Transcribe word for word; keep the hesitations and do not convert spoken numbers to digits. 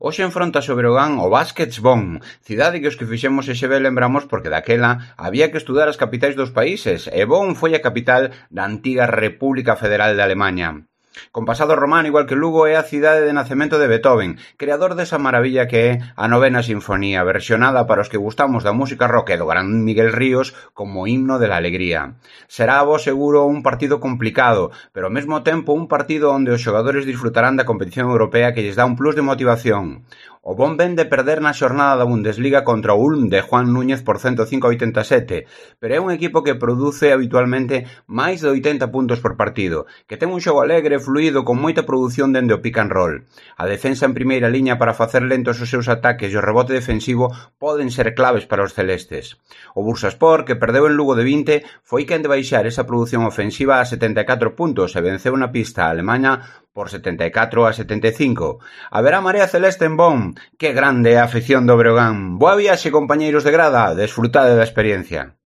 Hoxe enfrontase o Breogán o Básquets Bon, cidade que os que fixemos ese ve lembramos porque daquela había que estudar as capitais dos países, e Bonn foi a capital da antiga República Federal de Alemaña. Con pasado romano, igual que Lugo, é a cidade de nacemento de Beethoven, creador desa maravilla que é a novena sinfonía, versionada para os que gustamos da música rock e do gran Miguel Ríos como himno de la alegría. Será a vos seguro un partido complicado, pero ao mesmo tempo un partido onde os xogadores disfrutarán da competición europea que lles dá un plus de motivación. O Bonn ven de perder na xornada da Bundesliga contra o Ulm de Juan Núñez por ciento cinco a oitenta e sete, pero é un equipo que produce habitualmente máis de oitenta puntos por partido, que ten un xogo alegre, fluido, con moita produción dende o pick and roll. A defensa en primeira liña para facer lentos os seus ataques e o rebote defensivo poden ser claves para os celestes. O Bursaspor, que perdeu en Lugo de vinte, foi quen de baixar esa produción ofensiva a setenta e catro puntos e venceu na pista a Alemanha por setenta e catro a setenta e cinco. Haberá marea celeste en Bonn. Que grande é a afición do Breogán. Boa viaxe, compañeiros de grada. Desfrutade da experiencia.